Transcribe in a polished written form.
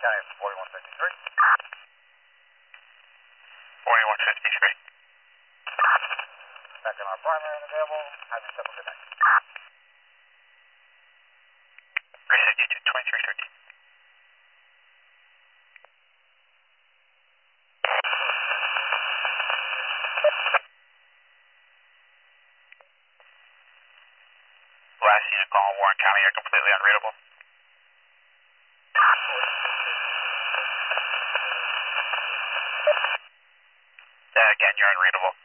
County 4153. 4153. Back on our primary and available. Have yourself a good night. Precinct 2313. Last unit call in Warren County are completely unreadable. Again, you're unreadable.